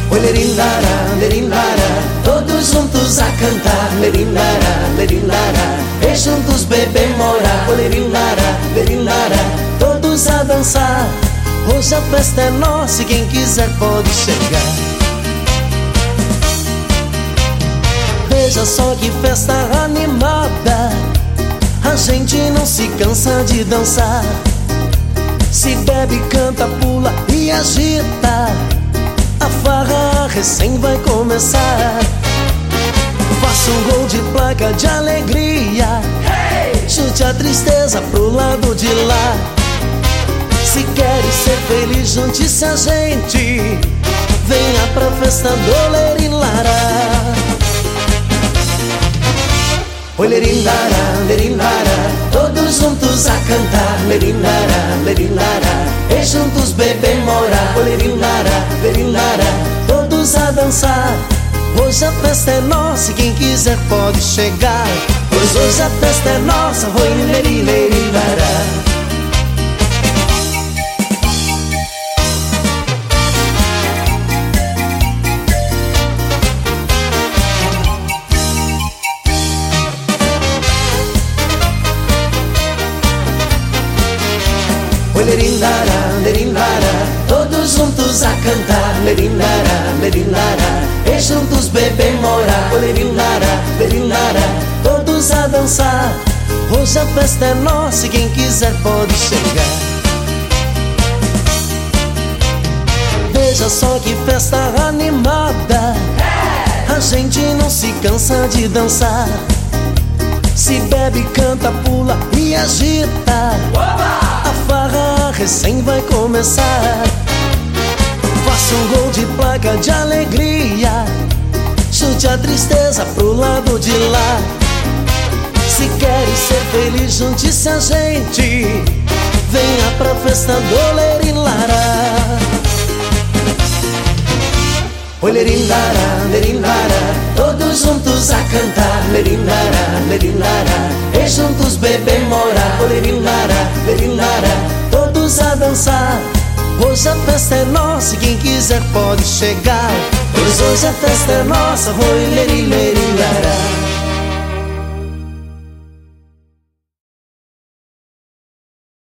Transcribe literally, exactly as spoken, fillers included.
Oi, lerinlara, lerinlara, todos juntos a cantar. Lerinlara, lerinlara, e juntos beber morar. Oi, lerinlara, lerinlara, todos a dançar. Hoje a festa é nossa e quem quiser pode chegar. Veja só que festa animada, a gente não se cansa de dançar. Se bebe, canta, pula e agita, a farra recém vai começar. Faça um gol de placa de alegria, hey! Chute a tristeza pro lado de lá. Se queres ser feliz, junte-se a gente, venha pra festa do Lerinlara. Oi, lerinlara, lerinlara, todos juntos a cantar. Lerinlara, lerinlara, e juntos beber morar. Oi, lerinlara, lerinlara, todos a dançar. Hoje a festa é nossa e quem quiser pode chegar. Pois hoje a festa é nossa. Oi, leri, lerinlara. Oi, lerinlara, lerinlara, todos juntos a cantar. Lerinlara, lerinlara, e juntos beber morar. Oi, lerinlara, lerinlara, todos a dançar. Hoje a festa é nossa e quem quiser pode chegar. Veja só que festa animada, a gente não se cansa de dançar. Se bebe, canta, pula e agita, a farra recém vai começar. Faça um gol de placa de alegria, chute a tristeza pro lado de lá. Se queres ser feliz, junte-se a gente, venha pra festa do Lerinlara. Oi, lerinlara, lerinlara, todos juntos a cantar. Lerinlara, lerinlara, e juntos beber morar. Oi, lerinlara, lerinlara, todos a dançar. Hoje a festa é nossa e quem quiser pode chegar. Pois hoje a festa é nossa. Oi, leri, lerinlara.